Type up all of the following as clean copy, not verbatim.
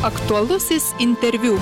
Aktualusis interviu.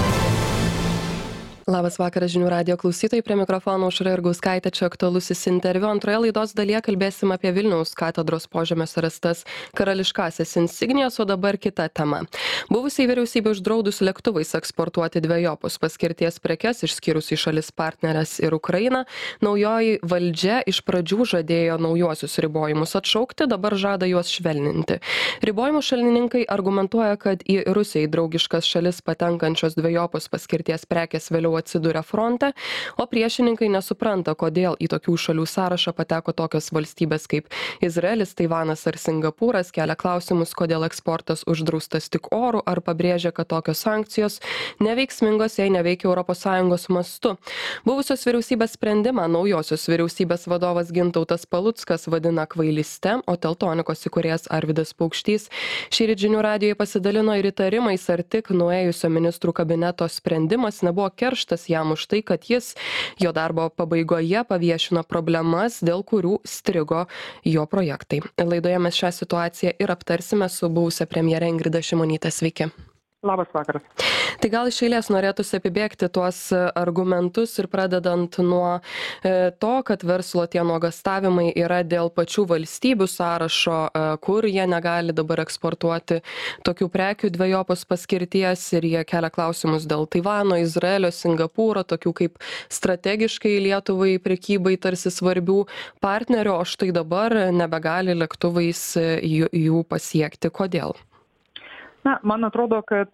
Labas vakaras žinių radijo klausytojai, prie mikrofono Aušra Jurgauskaitė, čia aktualusis interviu. Antroje laidos dalyje kalbėsim apie Vilniaus katedros požemiuose rastas karališkąsias insignijas, o dabar kita tema. Buvusiai vyriausybė uždraudus lėktuvais eksportuoti dvejopos paskirties prekes, išskyrus į šalis partnerės ir Ukrainą, naujoji valdžia iš pradžių žadėjo naujuosius ribojimus atšaukti, dabar žada juos švelninti. Ribojimų šalininkai argumentuoja, kad į Rusijai draugiškas šalis patenkančios dvejopos paskirties prekės vėliau atsiduria fronte, o priešininkai nesupranta, kodėl į tokių šalių sąrašą pateko tokios valstybės kaip Izraelis, Taivanas ar Singapūras, kelia klausimus, kodėl eksportas uždraustas tik oru, ar pabrėžia, kad tokios sankcijos neveiksmingos, jei neveikia ES mastu. Buvusios vyriausybės sprendimą naujosios vyriausybės vadovas Gintautas Paluckas vadina kvailyste, o Teltonikos įkūrėjas Arvydas Paukštys šįryt žinių radijoje pasidalino ir įtarimais, ar tik nuėjusio ministrų kabineto sprendimas nebuvo kerštas jam už tai, kad jis jo darbo pabaigoje paviešino problemas, dėl kurių strigo jo projektai. Laidoje mes šią situaciją ir aptarsime su buvusia premjere Ingrida Šimonyte. Sveiki. Labas vakaras. Tai gal iš eilės norėtųsi apibėgti tuos argumentus ir pradedant nuo to, kad verslo tie nuogastavimai yra dėl pačių valstybių sąrašo, kur jie negali dabar eksportuoti tokių prekių dvejopos paskirties ir jie kelia klausimus dėl Taivano, Izraelio, Singapūro, tokių kaip strategiškai Lietuvai prekybai tarsi svarbių partnerių, o štai dabar nebegali lėktuvais jų pasiekti. Kodėl? Na, man atrodo, kad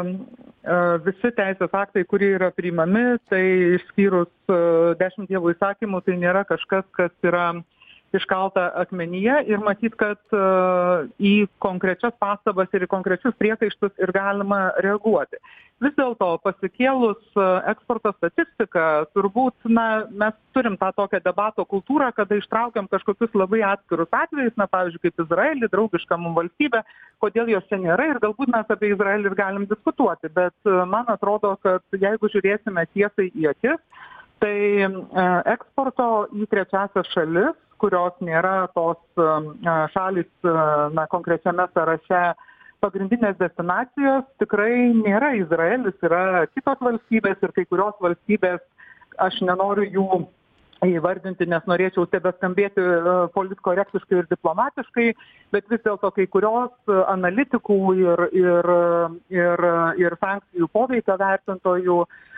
visi teisės aktai, kurie yra priimami, tai išskyrus 10 Dievo įsakymų, tai nėra kažkas, kas yra iškalta akmenyje ir matyt, kad į konkrečias pastabas ir į konkrečius priekaištus ir galima reaguoti. Vis dėlto pasikėlus eksporto statistiką, turbūt mes turim tą tokią debato kultūrą, kada ištraukiam kažkokius labai atskirus atvejus, pavyzdžiui, kaip Izraelį, draugišką mums valstybę, kodėl jos čia nėra ir galbūt mes apie Izraelį ir galim diskutuoti, bet man atrodo, kad jeigu žiūrėsime tiesai į akis, tai eksporto į trečiąsias šalis, kurios nėra tos šalys konkrečiame sąraše pagrindinės destinacijos, tikrai nėra Izraelis, yra kitos valstybės ir kai kurios valstybės, aš nenoriu jų įvardinti, nes norėčiau tebeskambėti politkorektiškai ir diplomatiškai, bet vis dėlto kai kurios analitikų ir sankcijų poveikio vertintojų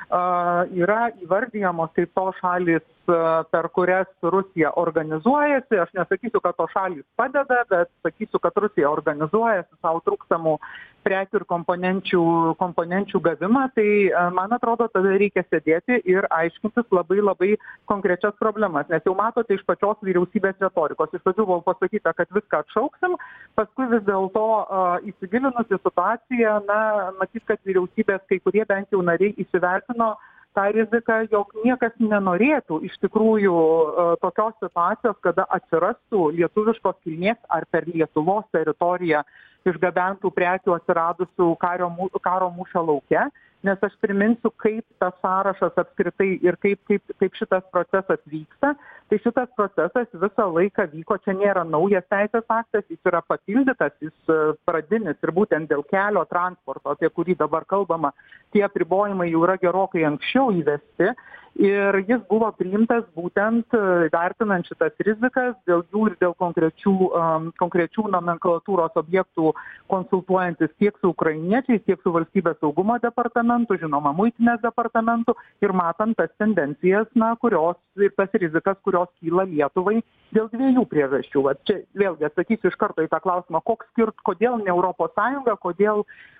yra įvardyjamos kaip tos šalys, per kurias Rusija organizuojasi. Aš nesakysiu, kad tos šalys padeda, bet sakysiu, kad Rusija organizuojasi savo trūkstamų prekių ir komponenčių gavimą. Tai, man atrodo, tada reikia sėdėti ir aiškintis labai konkrečias problemas. Nes jau matote iš pačios vyriausybės retorikos. Iš pradžių buvo pasakyta, kad viską atšauksim, paskui vis dėlto įsigilinus į situaciją, matyt, kad vyriausybės kai kurie bent jau nariai įsivertino tą riziką, jog niekas nenorėtų iš tikrųjų tokios situacijos, kada atsirastų lietuviškos kilmės ar per Lietuvos teritoriją išgabentų prekių atsiradusių karo mūšio lauke, nes aš priminsiu, kaip tas sąrašas apskritai ir kaip šitas procesas vyksta. Tai šitas procesas visą laiką vyko, čia nėra naujas teisės aktas, jis yra papildytas, jis pradinis ir būtent dėl kelio transporto, apie kurį dabar kalbama, tie apribojimai jau yra gerokai anksčiau įvesti. Ir jis buvo priimtas būtent vertinant šitas rizikas, dėl jų ir dėl konkrečių nomenklatūros objektų konsultuojantis tiek su ukrainiečiais, tiek su valstybės saugumo departamentu, žinoma, muitinės departamentu ir matant tas tendencijas, kurios ir tas rizikas, kurios kyla Lietuvai dėl dviejų priežasčių. Vat čia vėlgi atsakysiu iš karto į tą klausimą, kodėl ne Europos Sąjunga, kodėl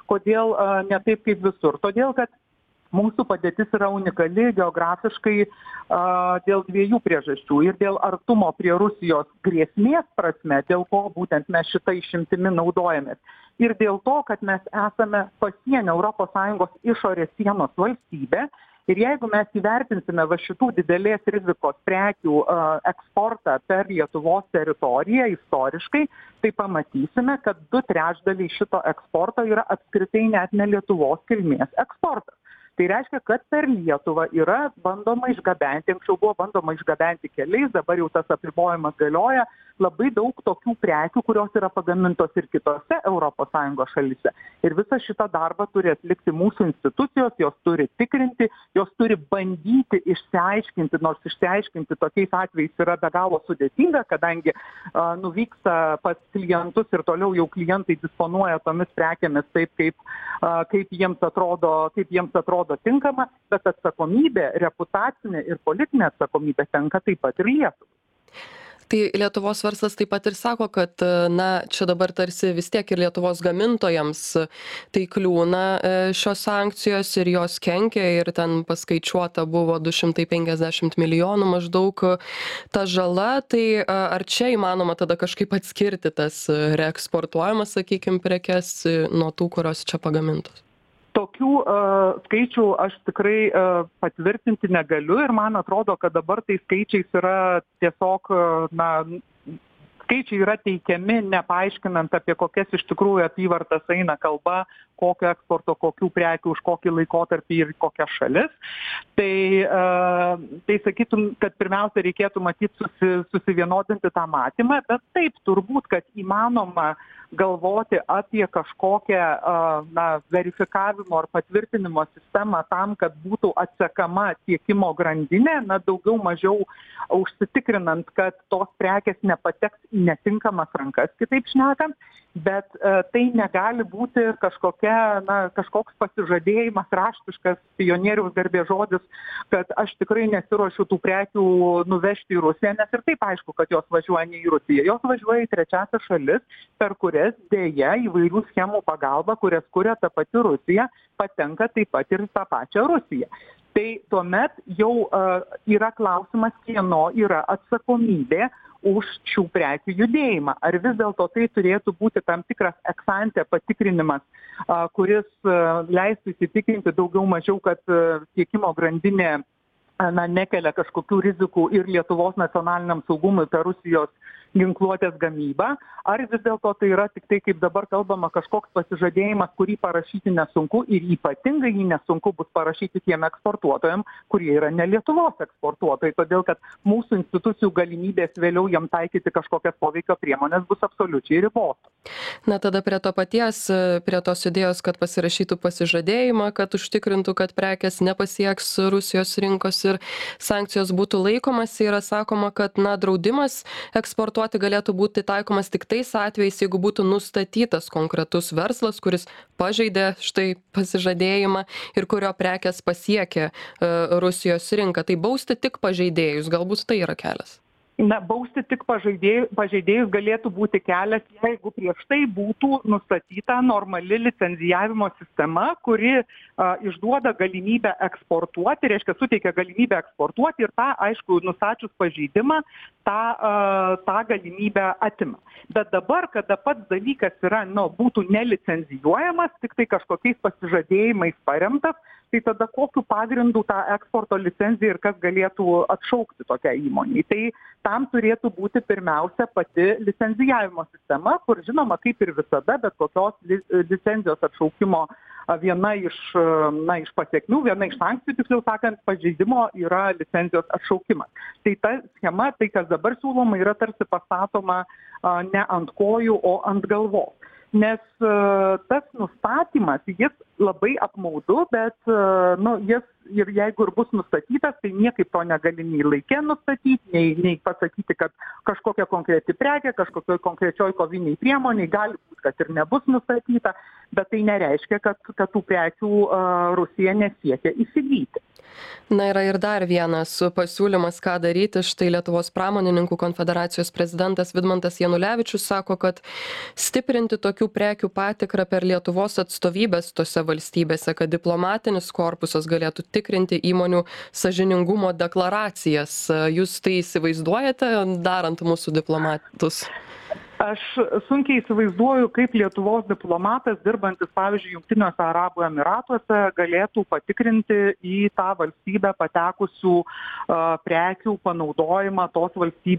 ne taip kaip visur. Todėl, kad mūsų padėtis yra unikali geografiškai dėl dviejų priežasčių. Ir dėl artumo prie Rusijos grėsmės prasme, dėl ko būtent mes šitą išimtimi naudojamės. Ir dėl to, kad mes esame pasienio ES išorės sienos valstybė. Ir jeigu mes įvertinsime šitų didelės rizikos prekių eksportą per Lietuvos teritoriją istoriškai, tai pamatysime, kad 2/3 šito eksporto yra apskritai net ne Lietuvos kilmės eksportas. Tai reiškia, kad per Lietuvą yra bandoma išgabenti, anksčiau buvo bandoma išgabenti keliais, dabar jau tas apribojimas galioja, labai daug tokių prekių, kurios yra pagamintos ir kitose ES šalyse. Ir visą šitą darbą turi atlikti mūsų institucijos, jos turi tikrinti, jos turi bandyti išsiaiškinti, nors išsiaiškinti tokiais atvejais yra be galo sudėtinga, kadangi nuvyksta pas klientus ir toliau jau klientai disponuoja tomis prekėmis taip, kaip jiems atrodo tinkama, bet atsakomybė, reputacinė ir politinė atsakomybė tenka taip pat ir Lietuvai. Tai Lietuvos verslas taip pat ir sako, kad čia dabar tarsi vis tiek ir Lietuvos gamintojams tai kliūna šios sankcijos ir jos kenkia ir ten paskaičiuota buvo 250 milijonų maždaug ta žala. Tai ar čia įmanoma tada kažkaip atskirti tas reeksportuojamas, sakykime, prekes nuo tų, kurios čia pagamintos? Tokių skaičių aš tikrai patvirtinti negaliu ir man atrodo, kad dabar tai skaičiais yra tiesiog, skaičiai yra teikiami, nepaaiškinant, apie kokias iš tikrųjų apyvartas eina kalba, kokio eksporto, kokių prekių, už kokį laikotarpį ir kokias šalis. Tai sakytum, kad pirmiausia reikėtų matyti susivienodinti tą matymą, bet taip turbūt, kad įmanoma galvoti apie kažkokią verifikavimo ar patvirtinimo sistemą tam, kad būtų atsekama tiekimo grandinė, daugiau mažiau užsitikrinant, kad tos prekės nepateks į netinkamas rankas, kitaip šnekant, bet tai negali būti kažkoks pasižadėjimas raštiškas, pionieriaus garbės žodis, kad aš tikrai nesiruošiu tų prekių nuvežti į Rusiją, nes ir taip aišku, kad jos važiuoja ne į Rusiją, jos važiuoja į trečiąsias šalis, per kurias dėja įvairių schemų pagalba, kurias kuria ta pati Rusija, patenka taip pat ir tą pačią Rusiją. Tai tuomet jau yra klausimas, kieno yra atsakomybė už šių prekių judėjimą. Ar vis dėlto tai turėtų būti tam tikras ex-ante patikrinimas, kuris leistų įsitikinti daugiau mažiau, kad tiekimo grandinė nekelia kažkokių rizikų ir Lietuvos nacionaliniam saugumui per Rusijos ginkluotės gamybą, ar vis dėlto tai yra tik tai, kaip dabar kalbama, kažkoks pasižadėjimas, kurį parašyti nesunku ir ypatingai jį nesunku bus parašyti tiem eksportuotojams, kurie yra ne Lietuvos eksportuotojai, todėl kad mūsų institucijų galimybės vėliau jam taikyti kažkokias poveikio priemonės bus absoliučiai ribotos. Tada prie to paties, prie tos idėjos, kad pasirašytų pasižadėjimą, kad užtikrintų, kad prekės nepasieks Rusijos rinkos ir sankcijos būtų laikomas, yra sakoma, kad draudimas eksportuoti galėtų būti taikomas tik tais atvejais, jeigu būtų nustatytas konkretus verslas, kuris pažeidė štai pasižadėjimą ir kurio prekės pasiekė Rusijos rinką. Tai bausti tik pažeidėjus, galbūt tai yra kelias. Bausti tik pažeidėjus galėtų būti kelias, jeigu prieš tai būtų nustatyta normali licenzijavimo sistema, kuri išduoda galimybę eksportuoti, reiškia suteikia galimybę eksportuoti ir tą, aišku, nustačius pažeidimą, tą galimybę atima. Bet dabar, kada pats dalykas yra, būtų nelicenzijuojamas, tik tai kažkokiais pasižadėjimais paremtas, tai tada kokiu pagrindu tą eksporto licenciją ir kas galėtų atšaukti tokią įmonį. Tai tam turėtų būti pirmiausia pati licenzijavimo sistema, kur žinoma, kaip ir visada, bet kokios licenzijos atšaukimo viena iš pasiekmių, viena iš sankcijų, tiksliau sakant, pažeidimo yra licenzijos atšaukimas. Tai ta schema, tai kas dabar siūloma, yra tarsi pastatoma ne ant kojų, o ant galvos. Nes tas nustatymas, jis labai apmaudu, bet jis ir jeigu ir bus nustatytas, tai niekaip to negali nei laike nustatyti, nei pasakyti, kad kažkokia konkreti prekė, kažkokioj konkrečioj koviniai priemoniai, gali būti, kad ir nebus nustatyta, bet tai nereiškia, kad tų prekių Rusija nesiekia įsigyti. Yra ir dar vienas pasiūlymas, ką daryti. Štai Lietuvos pramonininkų konfederacijos prezidentas Vidmantas Janulevičius sako, kad stiprinti tokių prekių patikrą per Lietuvos atstovybės tose valstybėse, kad diplomatinis korpusas galėtų tikrinti įmonių sąžiningumo deklaracijas. Jūs tai įsivaizduojate, darant mūsų diplomatus? Aš sunkiai įsivaizduoju, kaip Lietuvos diplomatas, dirbantis, pavyzdžiui, Jungtiniuose Arabų Emyratuose, galėtų patikrinti į tą valstybę patekusių prekių panaudojimą tos valstybės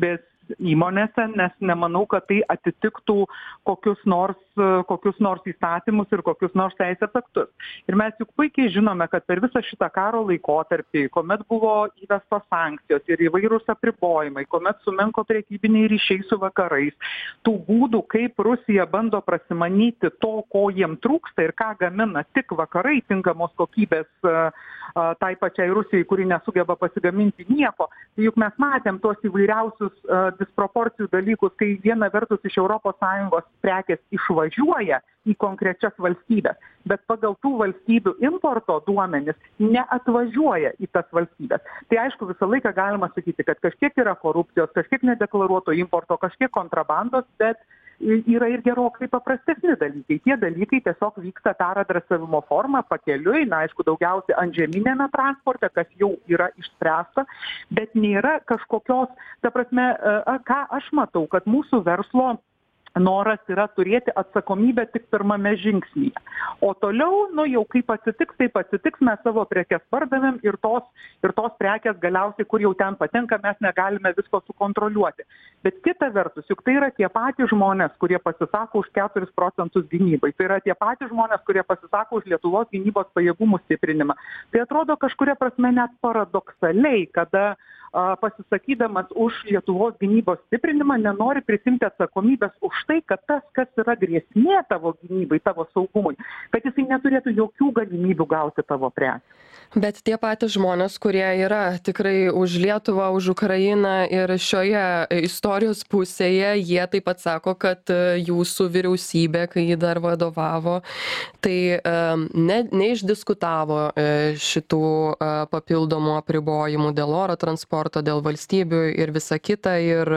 įmonėse, nes nemanau, kad tai atitiktų kokius nors įstatymus ir kokius nors teisės aktus. Ir mes juk puikiai žinome, kad per visą šitą karo laikotarpį, kuomet buvo įvestos sankcijos ir įvairūs apribojimai, kuomet sumenko prekybiniai ryšiai su vakarais, tų būdų, kaip Rusija bando prasimanyti to, ko jiem trūksta ir ką gamina tik vakarai tinkamos kokybės tai pačiai Rusijai, kuri nesugeba pasigaminti nieko. Tai juk mes matėm tuos įvairiausius disproporcijų dalykus, kai viena vertus iš ES prekės išvažiuoja į konkrečias valstybės, bet pagal tų valstybių importo duomenis neatvažiuoja į tas valstybės. Tai aišku, visą laiką galima sakyti, kad kažkiek yra korupcijos, kažkiek nedeklaruoto importo, kažkiek kontrabandos, bet yra ir gerokai paprastesni dalykai. Tie dalykai tiesiog vyksta peradresavimo forma pakeliui, na aišku, daugiausiai antžeminėme transporte, kas jau yra išspręsta, bet nėra kažkokios, ta prasme, ką aš matau, kad mūsų verslo noras yra turėti atsakomybę tik pirmame žingsnyje. O toliau, jau kaip atsitiks, taip atsitiks, mes savo prekes pardavėm ir tos prekės galiausiai, kur jau ten patenka, mes negalime visko sukontroliuoti. Bet kita vertus, juk tai yra tie patys žmonės, kurie pasisako už 4 procentus gynybai. Tai yra tie patys žmonės, kurie pasisako už Lietuvos gynybos pajėgumų stiprinimą. Tai atrodo kažkuria prasme net paradoksaliai, kada pasisakydamas už Lietuvos gynybos stiprinimą nenori prisimti atsakomybės už tai, kad tas, kas yra grėsmė tavo gynybai, tavo saugumui, kad jisai neturėtų jokių galimybių gauti tavo prekę. Bet tie patys žmonės, kurie yra tikrai už Lietuvą, už Ukrainą ir šioje istorijos pusėje, jie taip pat sako, kad jūsų vyriausybė, kai ji dar vadovavo, tai neišdiskutavo šitų papildomų apribojimų dėl oro transporto, dėl valstybių ir visa kita. Ir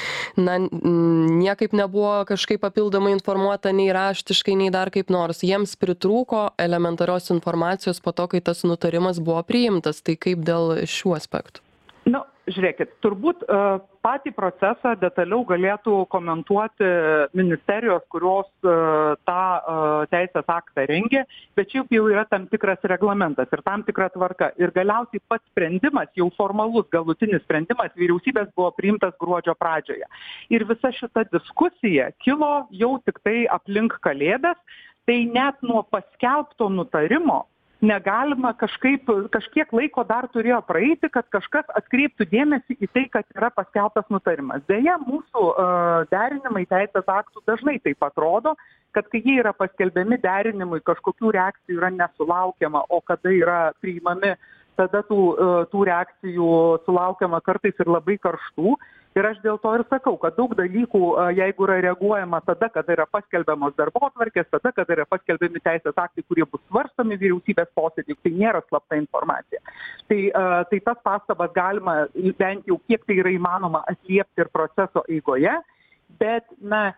niekaip nebuvo kažkaip papildomai informuota nei raštiškai, nei dar kaip nors. Jiems pritrūko elementarios informacijos po to, kai tas nutarimas buvo priimtas. Tai kaip dėl šių aspektų? Žiūrėkit, turbūt patį procesą detaliau galėtų komentuoti ministerijos, kurios tą teisės aktą rengė, bet šiaip jau yra tam tikras reglamentas ir tam tikra tvarka. Ir galiausiai pats sprendimas, jau formalus galutinis sprendimas vyriausybės buvo priimtas gruodžio pradžioje. Ir visa šita diskusija kilo jau tik tai aplink Kalėdas, tai net nuo paskelbto nutarimo negalima kažkiek laiko dar turėjo praeiti, kad kažkas atkreiptų dėmesį į tai, kad yra paskelbtas nutarimas. Deja, mūsų derinimai teisės aktų dažnai taip atrodo, kad kai jie yra paskelbiami derinimui, kažkokių reakcijų yra nesulaukiama, o kada yra priimami, tada tų reakcijų sulaukiama kartais ir labai karštų. Ir aš dėl to ir sakau, kad daug dalykų, jeigu yra reaguojama tada, kada yra paskelbiamos darbotvarkės, tada, kada yra paskelbiami teisės aktai, kurie bus svarstomi vyriausybės posėdį, tai nėra slapta informacija. Tai tas pastabas galima bent jau kiek tai yra įmanoma atliepti ir proceso eigoje, bet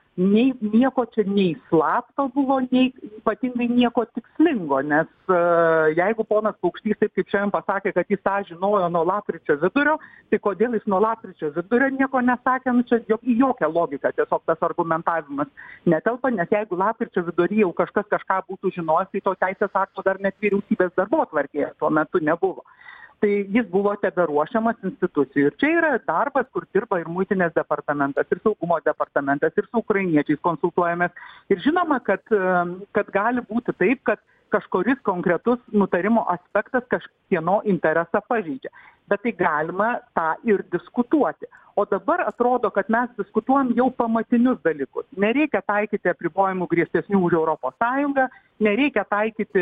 nieko čia nei slapto buvo, nei ypatingai nieko tikslingo, nes jeigu ponas Paukštys taip kaip šiandien pasakė, kad jis tą žinojo nuo lapkričio vidurio, tai kodėl jis nuo lapkričio vidurio nieko nesakė, čia į jokią logiką tiesiog tas argumentavimas netelpa, nes jeigu lapkričio vidury jau kažkas kažką būtų žinojęs, tai to teisės akto dar net vyriausybės darbotvarkėje tuo metu nebuvo. Tai jis buvo teberuošiamas institucijų. Ir čia yra darbas, kur dirba ir muitinės departamentas, ir saugumo departamentas, ir su ukrainiečiais konsultuojamės. Ir žinoma, kad gali būti taip, kad kažkuris konkretus nutarimo aspektas kažkieno interesą pažeidžia. Bet tai galima tą ir diskutuoti. O dabar atrodo, kad mes diskutuojam jau pamatinius dalykus. Nereikia taikyti apribojimų griežtesnių už ES, nereikia taikyti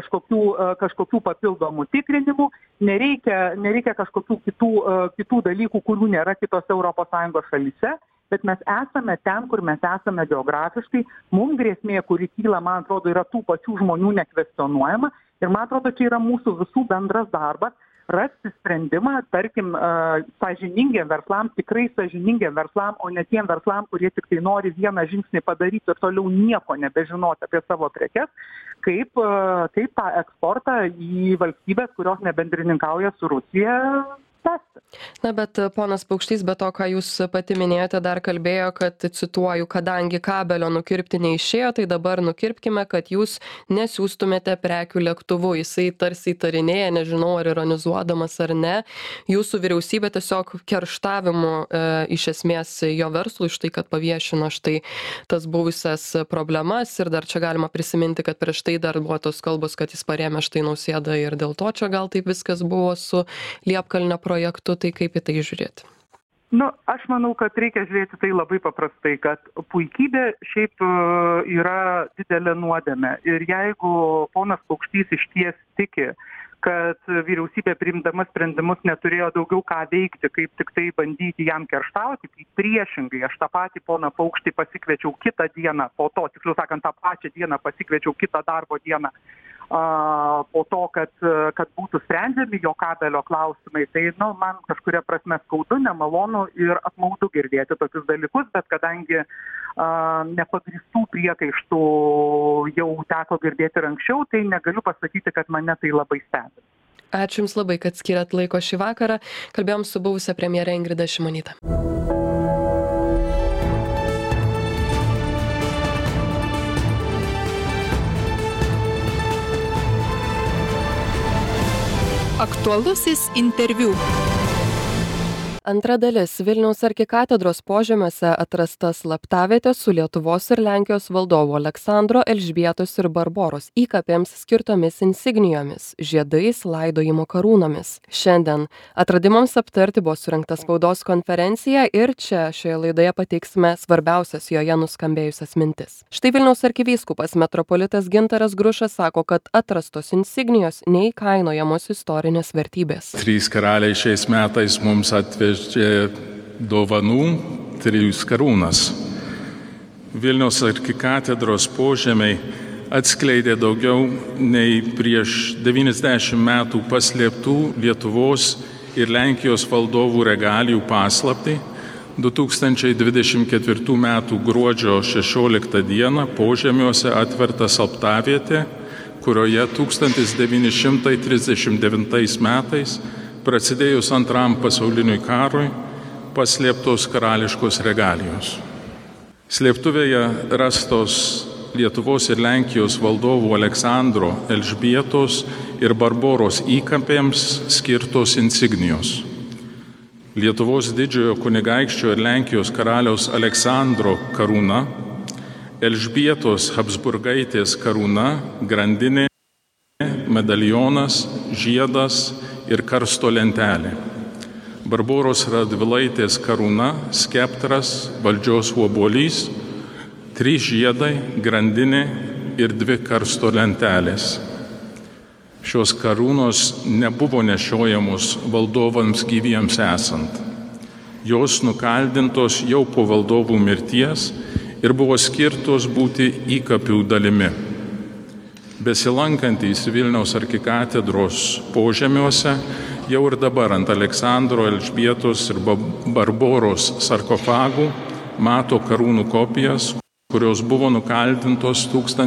kažkokių papildomų tikrinimų, nereikia kažkokių kitų dalykų, kurių nėra kitose ES šalyse. Bet mes esame ten, kur mes esame geografiškai. Mums grėsmė, kuri kyla, man atrodo, yra tų pačių žmonių nekvestionuojama. Ir man atrodo, čia yra mūsų visų bendras darbas rasti sprendimą, tarkim, sąžiningiem verslam, tikrai sąžiningiem verslam, o ne tiem verslam, kurie tik tai nori vieną žingsnį padaryti ir toliau nieko nebežinoti apie savo prekes, kaip tą eksportą į valstybės, kurios nebendrininkauja su Rusija, tęsti. Na, bet ponas Paukštys, be to, ką jūs pati minėjote, dar kalbėjo, kad, cituoju, kadangi kabelio nukirpti neišėjo, tai dabar nukirpkime, kad jūs nesiųstumėte prekių lėktuvu. Jisai tarsi įtarinėja, nežinau, ar ironizuodamas ar ne. Jūsų vyriausybė tiesiog kerštavimu iš esmės jo verslui, štai kad paviešino štai tas buvusias problemas ir dar čia galima prisiminti, kad prieš tai dar buvo tos kalbos, kad jis parėmė štai Nausėdą ir dėl to čia gal taip viskas buvo su Liepkalnio projektu. Tai kaip į tai žiūrėti? Aš manau, kad reikia žiūrėti tai labai paprastai, kad puikybė šiaip yra didelė nuodėmė. Ir jeigu ponas Paukštys išties tiki, kad vyriausybė priimdama sprendimus neturėjo daugiau ką veikti, kaip tik tai bandyti jam kerštauti, tai priešingai, aš tą patį poną Paukštį pasikviečiau kitą dieną, po to, tiksliau sakant, tą pačią dieną pasikviečiau kitą darbo dieną. Po to, kad būtų sprendžiami jo kabelio klausimai, tai man kažkuria prasme skaudu, nemalonu ir apmaudu girdėti tokius dalykus, bet kadangi nepagristų priekaištų jau teko girdėti ir anksčiau, tai negaliu pasakyti, kad mane tai labai stebi. Ačiū Jums labai, kad skiriat laiko šį vakarą. Kalbėjom su buvusia premjere Ingrida Šimonyte. Aktualusis interviu. Antra dalis. Vilniaus arkikatedros požemiuose atrasta slaptavietė su Lietuvos ir Lenkijos valdovų Aleksandro, Elžbietos ir Barboros įkapėms skirtomis insignijomis, žiedais, laidojimo karūnomis. Šiandien atradimams aptarti buvo surengta spaudos konferencija ir čia šioje laidoje pateiksime svarbiausias joje nuskambėjusias mintis. Štai Vilniaus arkivyskupas metropolitas Gintaras Grušas sako, kad atrastos insignijos neįkainojamos istorinės vertybės. 3 karaliai šiais metais mums atvežė dovanų 3 karūnas. Vilniaus arkikatedros požemiai atskleidė daugiau nei prieš 90 metų paslėptų Lietuvos ir Lenkijos valdovų regalijų paslaptį. 2024 m. gruodžio 16 d. požemiuose atverta slaptavietė, kurioje 1939 metais prasidėjus Antram pasauliniui karui, paslėptos karališkos regalijos. Slėptuvėje rastos Lietuvos ir Lenkijos valdovų Aleksandro, Elžbietos ir Barboros įkapėms skirtos insignijos. Lietuvos didžiojo kunigaikščio ir Lenkijos karaliaus Aleksandro karūna, Elžbietos Habsburgaitės karūna, grandinė, medalionas, žiedas ir karsto lentelė. Barboros Radvilaitės karūna, skeptras, valdžios obuolys, 3 žiedai, grandinė ir 2 karsto lentelės. Šios karūnos nebuvo nešiojamos valdovams gyviems esant. Jos nukaldintos jau po valdovų mirties ir buvo skirtos būti įkapių dalimi. Besilankantys Vilniaus arkikatedros požemiuose jau ir dabar ant Aleksandro, Elžbietos ir Barboros sarkofagų mato karūnų kopijas, kurios buvo nukaldintos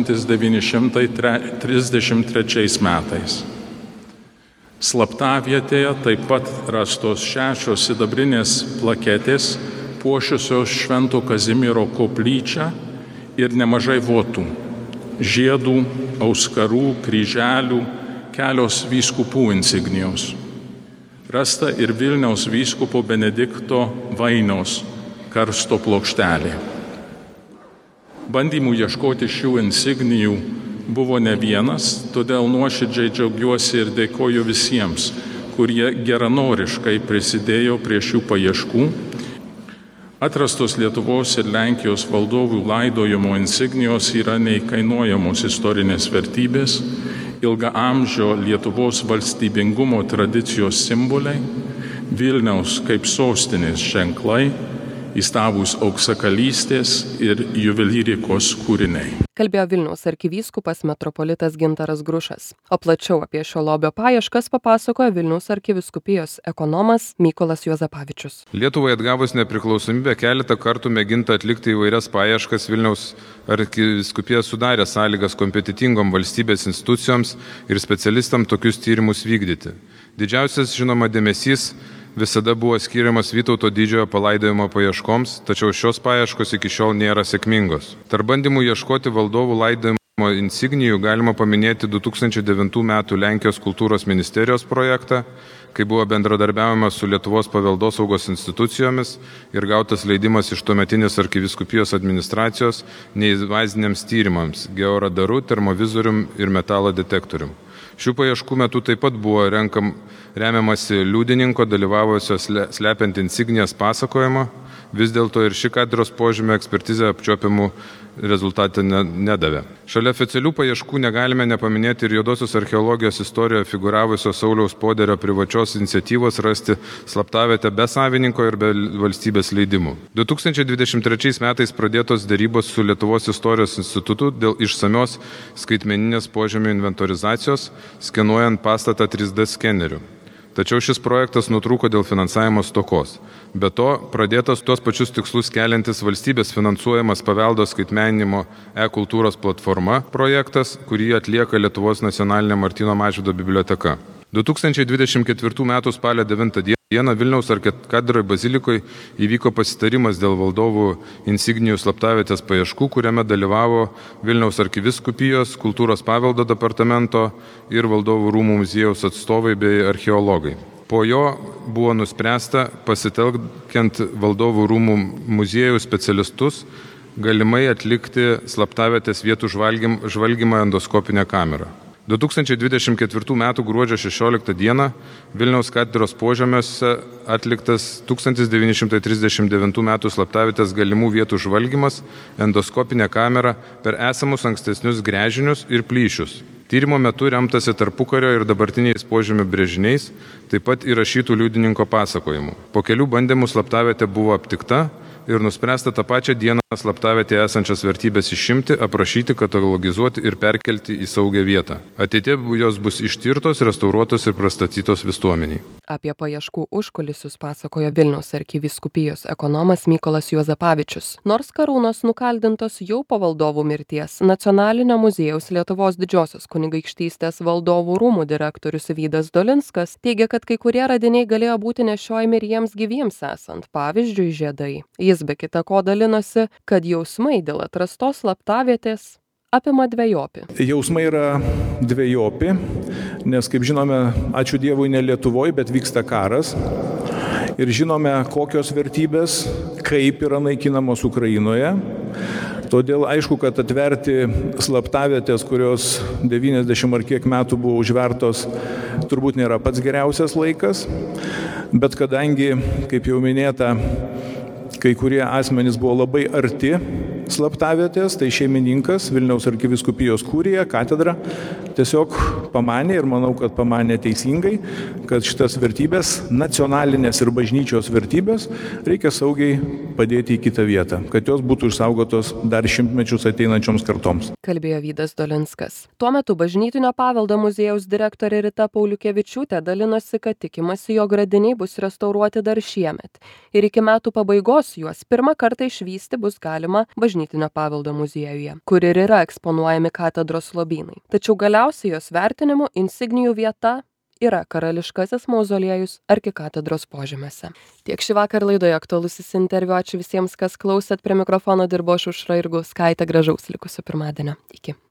1933 metais. Slaptavietėje taip pat rastos 6 sidabrinės plaketės, puošiusios Švento Kazimiero koplyčią ir nemažai votų, žiedų, auskarų, kryželių, kelios vyskupų insignijos. Rasta ir Vilniaus vyskupo Benedikto Vainiaus karsto plokštelė. Bandymų ieškoti šių insignijų buvo ne vienas, todėl nuoširdžiai džiaugiuosi ir dėkoju visiems, kurie geranoriškai prisidėjo prie šių paieškų. Atrastos Lietuvos ir Lenkijos valdovų laidojimo insignijos yra neįkainojamos istorinės vertybės, ilgaamžio Lietuvos valstybingumo tradicijos simboliai, Vilniaus kaip sostinės ženklai, įstabūs auksakalystės ir juvelyrikos kūriniai. Kalbėjo Vilniaus arkivyskupas metropolitas Gintaras Grušas. O plačiau apie šio lobio paieškas papasakojo Vilniaus arkivyskupijos ekonomas Mykolas Juozapavičius. Lietuvai atgavus nepriklausomybę keletą kartų mėginta atlikti įvairias paieškas. Vilniaus arkivyskupija sudarė sąlygas kompetitingom valstybės institucijoms ir specialistams tokius tyrimus vykdyti. Didžiausias, žinoma, dėmesys visada buvo skiriamas Vytauto didžiojo palaidojimo paieškoms, tačiau šios paieškos iki šiol nėra sėkmingos. Tarp bandymų ieškoti valdovų laidojimo insignijų galima paminėti 2009 m. Lenkijos kultūros ministerijos projektą, kai buvo bendradarbiavimas su Lietuvos paveldosaugos institucijomis ir gautas leidimas iš tuometinės arkivyskupijos administracijos neinvaziniams tyrimams – georadaru, termovizorium ir metalo detektorium. Šių paieškų metu taip pat buvo remiamasi liudininko dalyvavusio slepiant insignijas pasakojimą, vis dėlto ir ši katedros požymio ekspertizė apčiuopiamų rezultatą nedavė. Šalia oficialių paieškų negalime nepaminėti ir juodosios archeologijos istorijoje figūravusio Sauliaus Poderio privačios iniciatyvos rasti slaptavietę be savininko ir be valstybės leidimų. 2023 metais pradėtos derybos su Lietuvos istorijos institutu dėl išsamios skaitmeninės požemių inventorizacijos, skenuojant pastatą 3D skeneriu. Tačiau šis projektas nutrūko dėl finansavimo stokos. Be to, pradėtas tuos pačius tikslus keliantis valstybės finansuojamas paveldo skaitmeninimo e-kultūros platforma projektas, kurį atlieka Lietuvos nacionalinė Martyno Mažvydo biblioteka. 2024 m. spalio 9 d. Vilniaus arkikatedroje bazilikoje įvyko pasitarimas dėl valdovų insignijų slaptavietės paieškų, kuriame dalyvavo Vilniaus arkivyskupijos, kultūros paveldo departamento ir valdovų rūmų muziejaus atstovai bei archeologai. Po jo buvo nuspręsta pasitelkiant valdovų rūmų muziejų specialistus galimai atlikti slaptavietės vietų žvalgymą endoskopinę kamerą. 2024 m. gruodžio 16 d. Vilniaus katedros požemiuose atliktas 1939 m. slaptavietės galimų vietų žvalgymas endoskopinė kamera per esamus ankstesnius gręžinius ir plyšius. Tyrimo metu remtasi tarpukario ir dabartiniais požemių brėžiniais, taip pat įrašytų liudininko pasakojimų. Po kelių bandymų slaptavietė buvo aptikta ir nuspręsta tą pačią dieną slaptavietėje esančias vertybės išimti, aprašyti, katalogizuoti ir perkelti į saugią vietą. Ateityje jos bus ištirtos, restauruotos ir pristatytos visuomeniai. Apie paieškų užkulisius pasakojo Vilniaus arkivyskupijos ekonomas Mykolas Juozapavičius. Nors karūnos nukaldintos jau po valdovų mirties, Nacionalinio muziejaus Lietuvos didžiosios kunigaikštystės valdovų rūmų direktorius Vydas Dolinskas teigia, kad kai kurie radiniai galėjo būti nešiojami ir jiems gyviems esant, pavyzdžiui, žiedai. Jis be kita ko dalinosi, kad jausmai dėl atrastos slaptavietės apima dvejopi. Jausmai yra dvejopi, nes, kaip žinome, ačiū Dievui, ne Lietuvoje, bet vyksta karas. Ir žinome, kokios vertybės, kaip yra naikinamos Ukrainoje. Todėl aišku, kad atverti slaptavietės, kurios 90 ar kiek metų buvo užvertos, turbūt nėra pats geriausias laikas. Bet kadangi, kaip jau minėta, kai kurie asmenys buvo labai arti slaptavietės, tai šeimininkas, Vilniaus arkivyskupijos kurija, katedra, tiesiog pamanė, ir manau, kad pamanė teisingai, kad šitas vertybės, nacionalinės ir bažnyčios vertybės, reikia saugiai padėti į kitą vietą, kad jos būtų išsaugotos dar šimtmečius ateinančioms kartoms. Kalbėjo Vydas Dolinskas. Tuo metu bažnytinio paveldo muziejaus direktorė Rita Pauliukevičiūtė dalinosi, kad tikimasi, jog radiniai bus restauruoti dar šiemet. Ir iki metų pabaigos juos pirmą kartą išvysti bus galima bažnytinio paveldo muziejuje, kur ir yra eksponuojami katedros lobynai. Tačiau galiausiai jos vertinimu insignijų vieta yra karališkasis mauzoliejus arkikatedros požemiuose. Tiek šį vakar laidoje aktualusis interviu. Ačiū visiems, kas klausėt. Prie mikrofono dirbo Aušra Jurgauskaitė. Gražaus likusio pirmadienio. Iki.